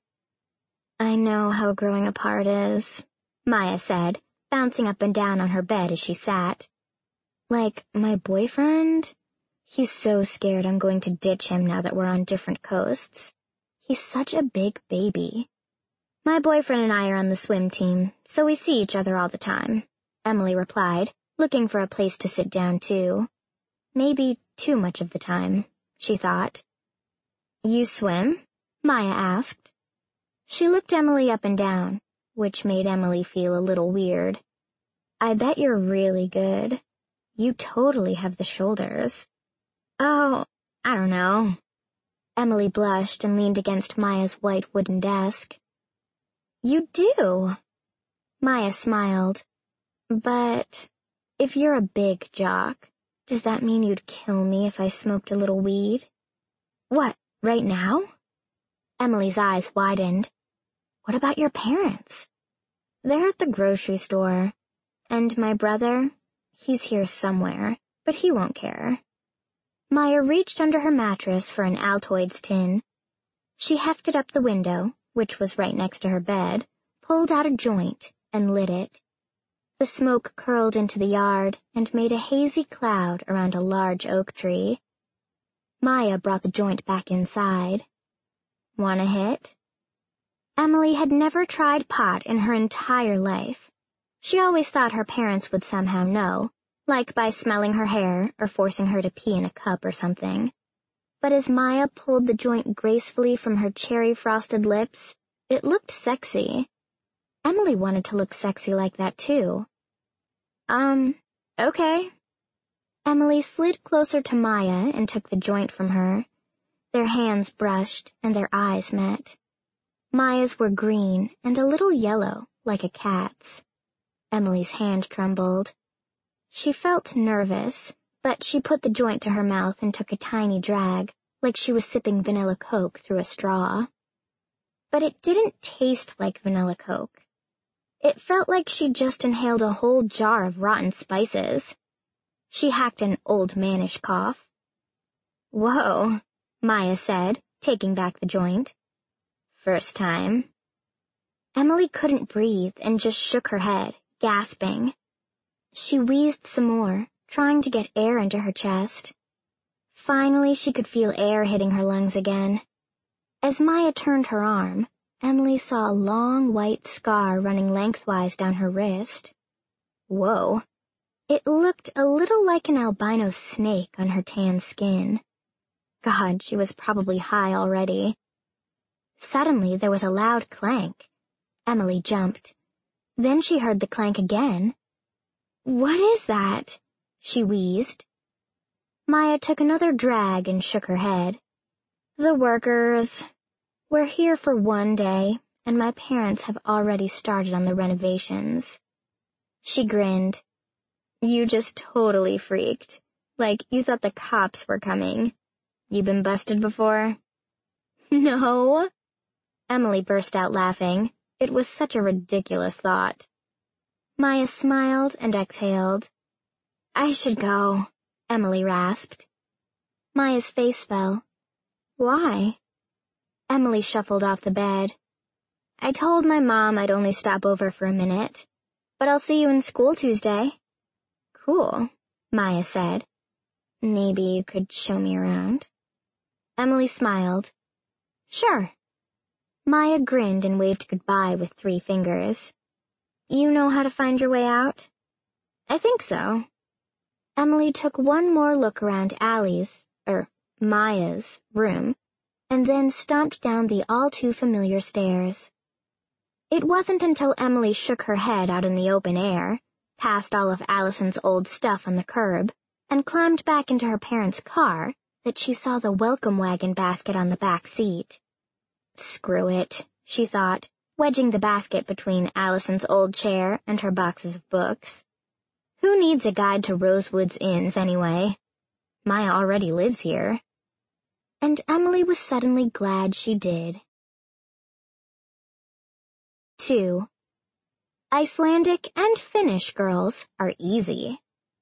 "I know how growing apart is," Maya said, bouncing up and down on her bed as she sat. "Like, my boyfriend? He's so scared I'm going to ditch him now that we're on different coasts. He's such a big baby." "My boyfriend and I are on the swim team, so we see each other all the time," Emily replied, looking for a place to sit down too. Maybe too much of the time, she thought. "You swim?" Maya asked. She looked Emily up and down, which made Emily feel a little weird. "I bet you're really good. You totally have the shoulders." "Oh, I don't know." Emily blushed and leaned against Maya's white wooden desk. "You do." Maya smiled. "But if you're a big jock, does that mean you'd kill me if I smoked a little weed?" "What, right now?" Emily's eyes widened. "What about your parents?" "They're at the grocery store. And my brother, he's here somewhere, but he won't care." Maya reached under her mattress for an Altoids tin. She hefted up the window, which was right next to her bed, pulled out a joint, and lit it. The smoke curled into the yard and made a hazy cloud around a large oak tree. Maya brought the joint back inside. "Want a hit?" Emily had never tried pot in her entire life. She always thought her parents would somehow know, like by smelling her hair or forcing her to pee in a cup or something. But as Maya pulled the joint gracefully from her cherry-frosted lips, it looked sexy. Emily wanted to look sexy like that too. Um, okay." Emily slid closer to Maya and took the joint from her. Their hands brushed and their eyes met. Maya's were green and a little yellow, like a cat's. Emily's hand trembled. She felt nervous, but she put the joint to her mouth and took a tiny drag, like she was sipping vanilla Coke through a straw. But it didn't taste like vanilla Coke. It felt like she'd just inhaled a whole jar of rotten spices. She hacked an old mannish cough. "Whoa," Maya said, taking back the joint. "First time?" Emily couldn't breathe and just shook her head, gasping. She wheezed some more, trying to get air into her chest. Finally, she could feel air hitting her lungs again. As Maya turned her arm, Emily saw a long white scar running lengthwise down her wrist. Whoa. It looked a little like an albino snake on her tan skin. God, she was probably high already. Suddenly, there was a loud clank. Emily jumped. Then she heard the clank again. "What is that?" she wheezed. Maya took another drag and shook her head. "The workers. We're here for one day, and my parents have already started on the renovations." She grinned. "You just totally freaked. Like you thought the cops were coming. You been busted before?" "No." Emily burst out laughing. It was such a ridiculous thought. Maya smiled and exhaled. "I should go," Emily rasped. Maya's face fell. "Why?" Emily shuffled off the bed. "I told my mom I'd only stop over for a minute, but I'll see you in school Tuesday." "Cool," Maya said. "Maybe you could show me around?" Emily smiled. "Sure." Maya grinned and waved goodbye with three fingers. "You know how to find your way out?" "I think so." Emily took one more look around Allie's, er, Maya's, room, and then stomped down the all-too-familiar stairs. It wasn't until Emily shook her head out in the open air, past all of Allison's old stuff on the curb, and climbed back into her parents' car, that she saw the welcome wagon basket on the back seat. Screw it, she thought, wedging the basket between Allison's old chair and her boxes of books. Who needs a guide to Rosewood's Inns, anyway? Maya already lives here. And Emily was suddenly glad she did. two. Icelandic and Finnish girls are easy.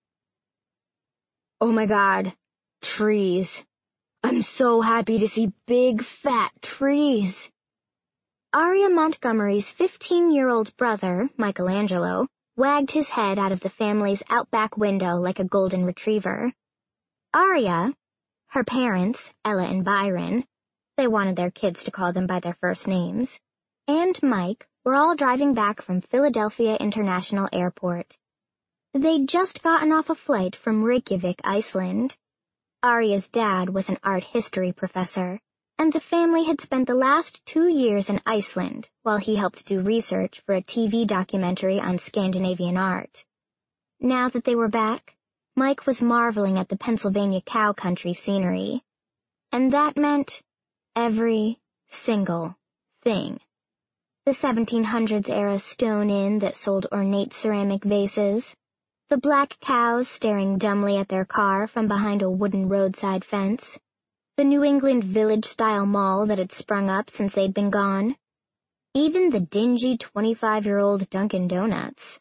Oh my god, trees. I'm so happy to see big, fat trees. Aria Montgomery's fifteen-year-old brother, Michelangelo, wagged his head out of the family's outback window like a golden retriever. Aria, her parents, Ella and Byron, they wanted their kids to call them by their first names, and Mike were all driving back from Philadelphia International Airport. They'd just gotten off a flight from Reykjavik, Iceland. Aria's dad was an art history professor, and the family had spent the last two years in Iceland while he helped do research for a T V documentary on Scandinavian art. Now that they were back, Mike was marveling at the Pennsylvania cow country scenery. And that meant every single thing. The seventeen hundreds era stone inn that sold ornate ceramic vases, the black cows staring dumbly at their car from behind a wooden roadside fence, the New England village-style mall that had sprung up since they'd been gone, even the dingy twenty-five-year-old Dunkin' Donuts.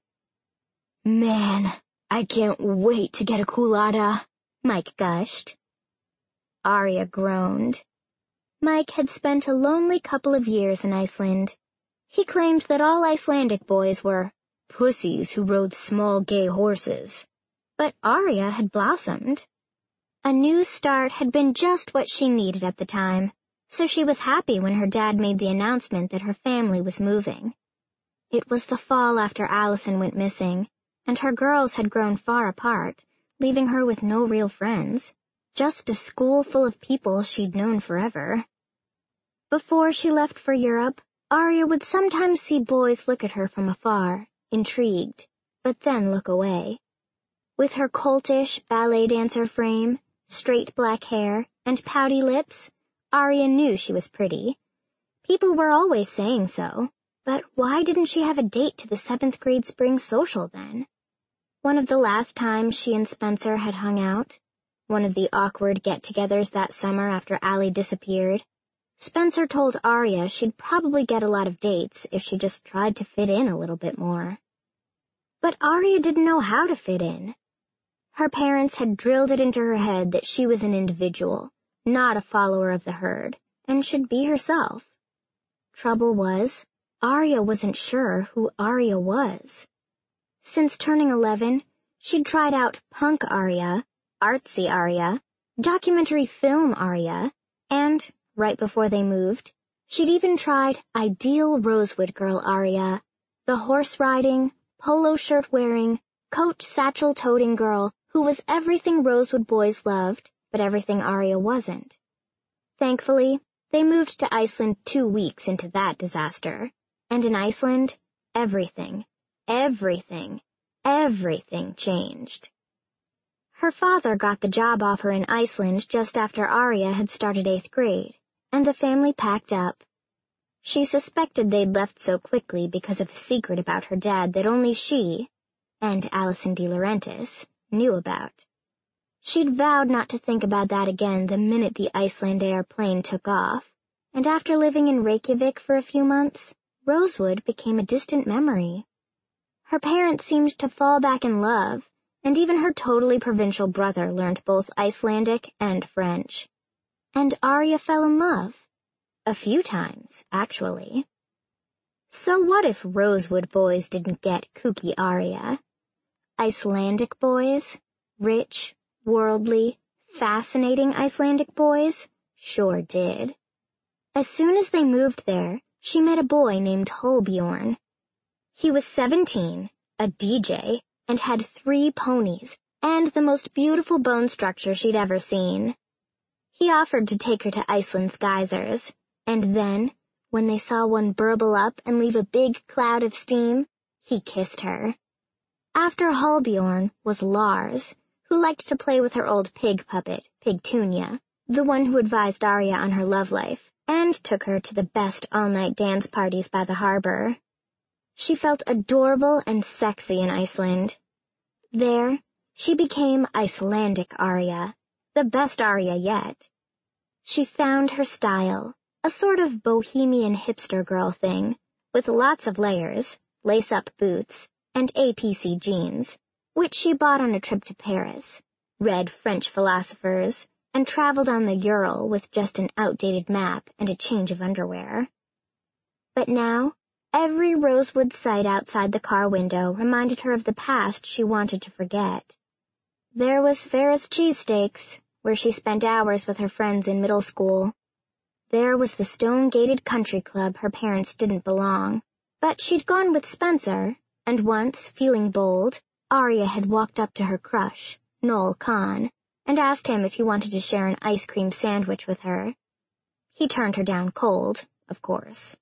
Man, I can't wait to get a culotta, Mike gushed. Aria groaned. Mike had spent a lonely couple of years in Iceland. He claimed that all Icelandic boys were pussies who rode small gay horses. But Aria had blossomed. A new start had been just what she needed at the time, so she was happy when her dad made the announcement that her family was moving. It was the fall after Allison went missing, and her girls had grown far apart, leaving her with no real friends, just a school full of people she'd known forever. Before she left for Europe, Aria would sometimes see boys look at her from afar, intrigued, but then look away. With her coltish ballet dancer frame, straight black hair, and pouty lips, Aria knew she was pretty. People were always saying so, but why didn't she have a date to the seventh grade spring social then? One of the last times she and Spencer had hung out, one of the awkward get-togethers that summer after Allie disappeared, Spencer told Aria she'd probably get a lot of dates if she just tried to fit in a little bit more. But Aria didn't know how to fit in. Her parents had drilled it into her head that she was an individual, not a follower of the herd, and should be herself. Trouble was, Aria wasn't sure who Aria was. Since turning eleven, she'd tried out punk Aria, artsy Aria, documentary film Aria, and, right before they moved, she'd even tried ideal Rosewood girl Aria, the horse-riding, polo shirt-wearing, coat satchel-toting girl who was everything Rosewood boys loved, but everything Aria wasn't. Thankfully, they moved to Iceland two weeks into that disaster, and in Iceland, everything, everything, everything changed. Her father got the job offer in Iceland just after Aria had started eighth grade, and the family packed up. She suspected they'd left so quickly because of a secret about her dad that only she, and Allison De Laurentiis, knew about. She'd vowed not to think about that again the minute the Icelandair plane took off, and after living in Reykjavik for a few months, Rosewood became a distant memory. Her parents seemed to fall back in love, and even her totally provincial brother learned both Icelandic and French. And Aria fell in love. A few times, actually. So what if Rosewood boys didn't get kooky Aria? Icelandic boys, rich, worldly, fascinating Icelandic boys, sure did. As soon as they moved there, she met a boy named Holbjorn. He was seventeen, a D J, and had three ponies, and the most beautiful bone structure she'd ever seen. He offered to take her to Iceland's geysers, and then, When they saw one burble up and leave a big cloud of steam, he kissed her. After Halbjorn was Lars, who liked to play with her old pig puppet, Pigtunia, the one who advised Arya on her love life, and took her to the best all-night dance parties by the harbor. She felt adorable and sexy in Iceland. There, she became Icelandic Arya, the best Arya yet. She found her style, a sort of bohemian hipster girl thing, with lots of layers, lace-up boots, and A P C jeans, which she bought on a trip to Paris, read French philosophers, and traveled on the Ural with just an outdated map and a change of underwear. But now, every rosewood sight outside the car window reminded her of the past she wanted to forget. There was Ferris Cheesesteaks, where she spent hours with her friends in middle school. There was the stone-gated country club her parents didn't belong, but she'd gone with Spencer, and once, feeling bold, Arya had walked up to her crush, Noel Kahn, and asked him if he wanted to share an ice cream sandwich with her. He turned her down cold, of course.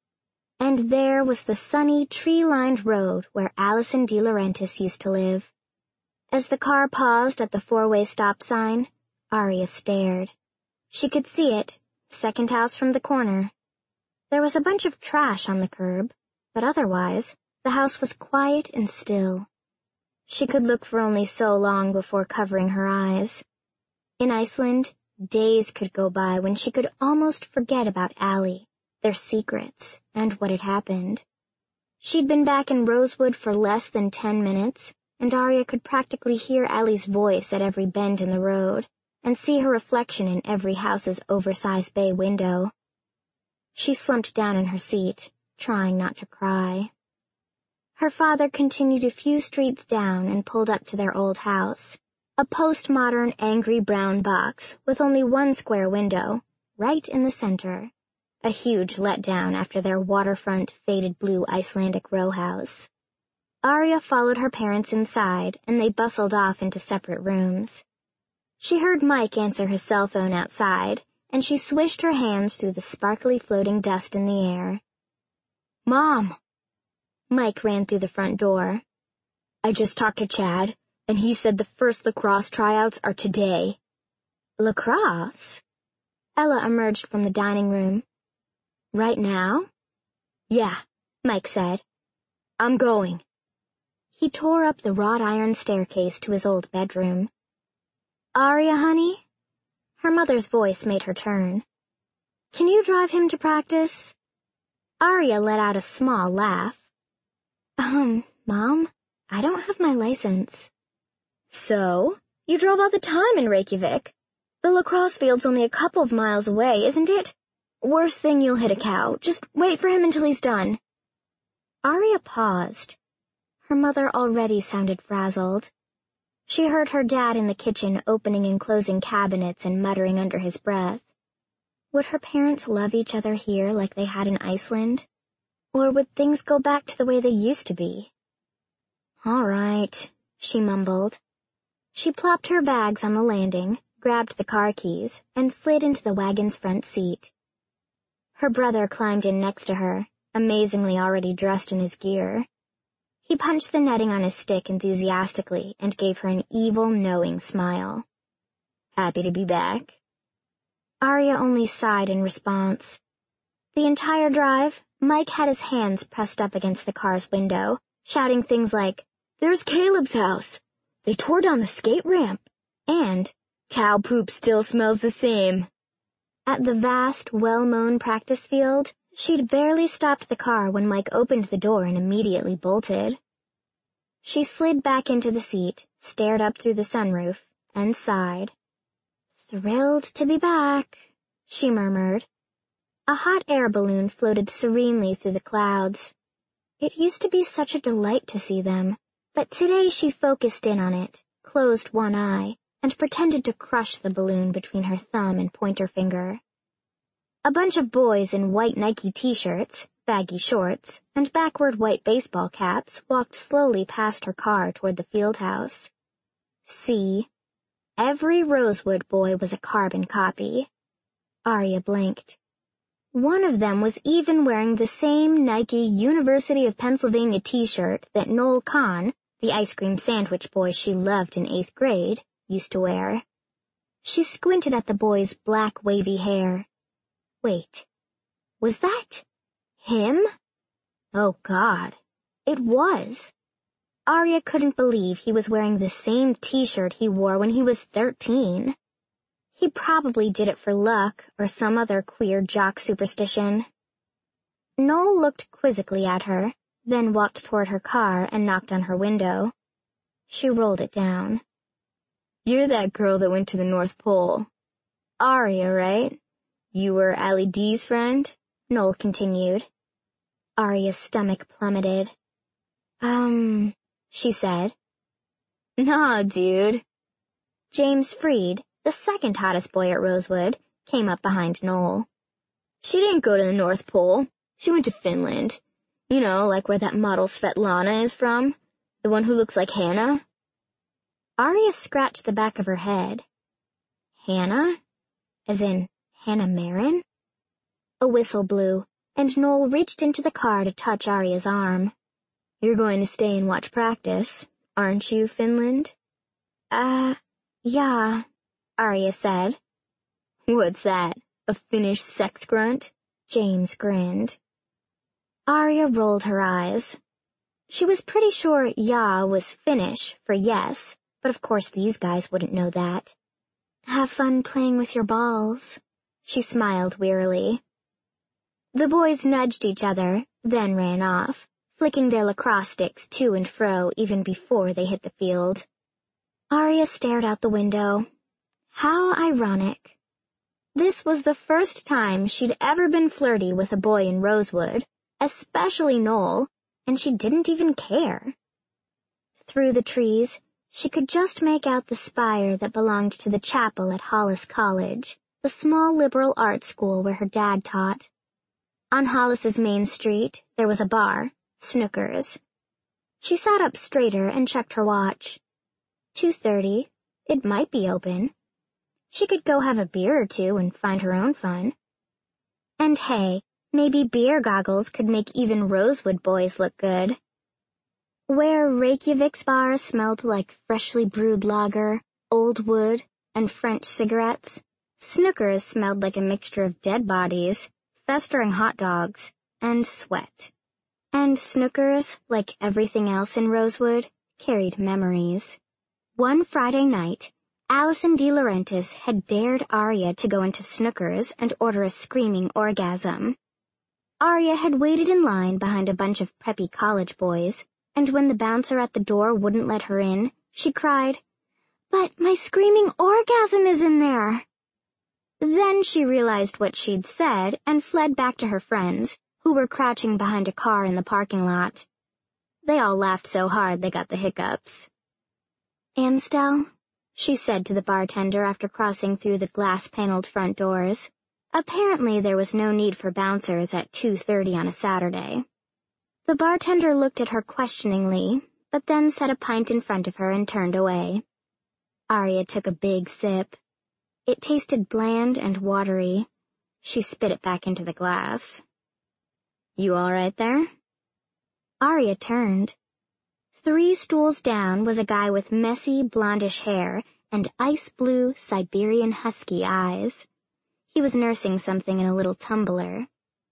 And there was the sunny, tree-lined road where Alison De Laurentiis used to live. As the car paused at the four-way stop sign, Arya stared. She could see it, second house from the corner. There was a bunch of trash on the curb, but otherwise, the house was quiet and still. She could look for only so long before covering her eyes. In Iceland, days could go by when she could almost forget about Allie, their secrets, and what had happened. She'd been back in Rosewood for less than ten minutes, and Arya could practically hear Allie's voice at every bend in the road, and see her reflection in every house's oversized bay window. She slumped down in her seat, trying not to cry. Her father continued a few streets down and pulled up to their old house, a postmodern angry brown box with only one square window, right in the center, a huge letdown after their waterfront faded blue Icelandic row house. Arya followed her parents inside, and they bustled off into separate rooms. She heard Mike answer his cell phone outside, and she swished her hands through the sparkly floating dust in the air. "Mom!" Mike ran through the front door. "I just talked to Chad, and he said the first lacrosse tryouts are today." "Lacrosse?" Ella emerged from the dining room. "Right now?" "Yeah," Mike said. "I'm going." He tore up the wrought iron staircase to his old bedroom. "Arya, honey?" Her mother's voice made her turn. "Can you drive him to practice?" Arya let out a small laugh. Um, Mom, I don't have my license." "So? You drove all the time in Reykjavik. The lacrosse field's only a couple of miles away, isn't it? Worst thing, you'll hit a cow. Just wait for him until he's done." Arya paused. Her mother already sounded frazzled. She heard her dad in the kitchen opening and closing cabinets and muttering under his breath. Would her parents love each other here like they had in Iceland? Or would things go back to the way they used to be? "All right," she mumbled. She plopped her bags on the landing, grabbed the car keys, and slid into the wagon's front seat. Her brother climbed in next to her, amazingly already dressed in his gear. He punched the netting on his stick enthusiastically and gave her an evil, knowing smile. "Happy to be back?" Arya only sighed in response. The entire drive, Mike had his hands pressed up against the car's window, shouting things like, "There's Caleb's house! They tore down the skate ramp!" and, "Cow poop still smells the same." At the vast, well-mown practice field, she'd barely stopped the car when Mike opened the door and immediately bolted. She slid back into the seat, stared up through the sunroof, and sighed. "Thrilled to be back," she murmured. A hot air balloon floated serenely through the clouds. It used to be such a delight to see them, but today she focused in on it, closed one eye, and pretended to crush the balloon between her thumb and pointer finger. A bunch of boys in white Nike t-shirts, baggy shorts, and backward white baseball caps walked slowly past her car toward the field house. See, every Rosewood boy was a carbon copy. Arya blinked. One of them was even wearing the same Nike University of Pennsylvania t-shirt that Noel Kahn, the ice cream sandwich boy she loved in eighth grade, used to wear. She squinted at the boy's black wavy hair. Wait, was that him? Oh God, it was. Arya couldn't believe he was wearing the same t-shirt he wore when he was thirteen. He probably did it for luck or some other queer jock superstition. Noel looked quizzically at her, then walked toward her car and knocked on her window. She rolled it down. You're that girl that went to the North Pole. Arya, right? You were Allie D's friend? Noel continued. Arya's stomach plummeted. Um, she said. Nah, dude. James Freed, the second hottest boy at Rosewood, came up behind Noel. She didn't go to the North Pole. She went to Finland. You know, like where that model Svetlana is from. The one who looks like Hannah. Arya scratched the back of her head. Hannah? As in Hannah Marin? A whistle blew, and Noel reached into the car to touch Arya's arm. You're going to stay and watch practice, aren't you, Finland? Uh, yeah, Arya said. What's that, a Finnish sex grunt? James grinned. Arya rolled her eyes. She was pretty sure ja was Finnish for yes, but of course these guys wouldn't know that. Have fun playing with your balls, she smiled wearily. The boys nudged each other, then ran off, flicking their lacrosse sticks to and fro even before they hit the field. Arya stared out the window. How ironic. This was the first time she'd ever been flirty with a boy in Rosewood, especially Noel, and she didn't even care. Through the trees, she could just make out the spire that belonged to the chapel at Hollis College, the small liberal art school where her dad taught. On Hollis's main street, there was a bar, Snooker's. She sat up straighter and checked her watch. two thirty. It might be open. She could go have a beer or two and find her own fun. And hey, maybe beer goggles could make even Rosewood boys look good. Where Reykjavik's bar smelled like freshly brewed lager, old wood, and French cigarettes, Snooker's smelled like a mixture of dead bodies, festering hot dogs, and sweat. And Snooker's, like everything else in Rosewood, carried memories. One Friday night, Allison De Laurentiis had dared Arya to go into Snooker's and order a screaming orgasm. Arya had waited in line behind a bunch of preppy college boys, and when the bouncer at the door wouldn't let her in, she cried, "But my screaming orgasm is in there!" Then she realized what she'd said and fled back to her friends, who were crouching behind a car in the parking lot. They all laughed so hard they got the hiccups. "Amstel?" she said to the bartender after crossing through the glass-paneled front doors. Apparently there was no need for bouncers at two thirty on a Saturday. The bartender looked at her questioningly, but then set a pint in front of her and turned away. Arya took a big sip. It tasted bland and watery. She spit it back into the glass. "You all right there?" Arya turned. Three stools down was a guy with messy, blondish hair and ice-blue Siberian husky eyes. He was nursing something in a little tumbler.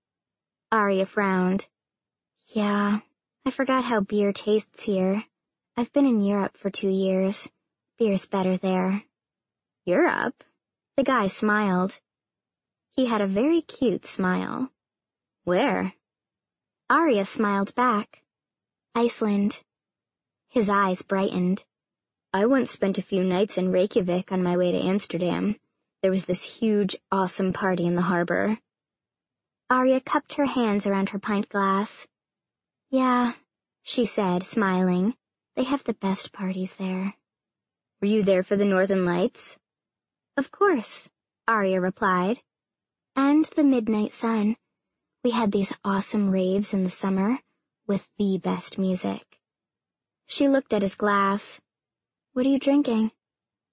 Arya frowned. "Yeah, I forgot how beer tastes here. I've been in Europe for two years. Beer's better there." "Europe?" The guy smiled. He had a very cute smile. "Where?" Arya smiled back. "Iceland." His eyes brightened. "I once spent a few nights in Reykjavik on my way to Amsterdam. There was this huge, awesome party in the harbor." Arya cupped her hands around her pint glass. "Yeah," she said, smiling. "They have the best parties there." "Were you there for the Northern Lights?" "Of course," Arya replied. "And the midnight sun. We had these awesome raves in the summer, with the best music." She looked at his glass. "What are you drinking?"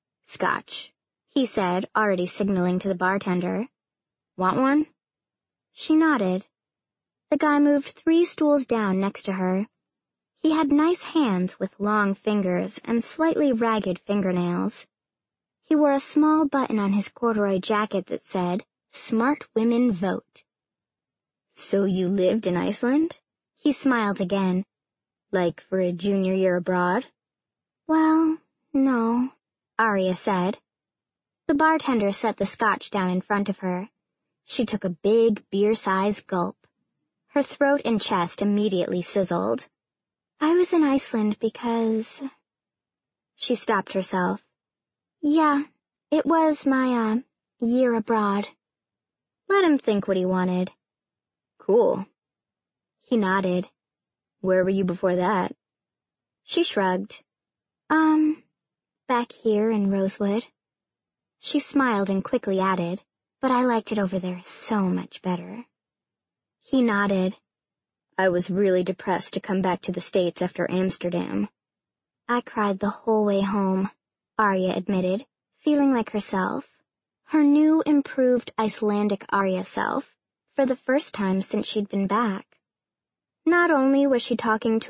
"Scotch," he said, already signaling to the bartender. "Want one?" She nodded. The guy moved three stools down next to her. He had nice hands with long fingers and slightly ragged fingernails. He wore a small button on his corduroy jacket that said, "Smart Women Vote." "So you lived in Iceland?" He smiled again. "Like for a junior year abroad?" "Well, no," Arya said. The bartender set the scotch down in front of her. She took a big, beer-sized gulp. Her throat and chest immediately sizzled. "I was in Iceland because—" She stopped herself. "Yeah, it was my, uh, year abroad." Let him think what he wanted. "Cool." He nodded. "Where were you before that?" She shrugged. Um, back here in Rosewood." She smiled and quickly added, "But I liked it over there so much better." He nodded. "I was really depressed to come back to the States after Amsterdam." "I cried the whole way home," Arya admitted, feeling like herself. Her new, improved Icelandic Arya self, for the first time since she'd been back. Not only was she talking to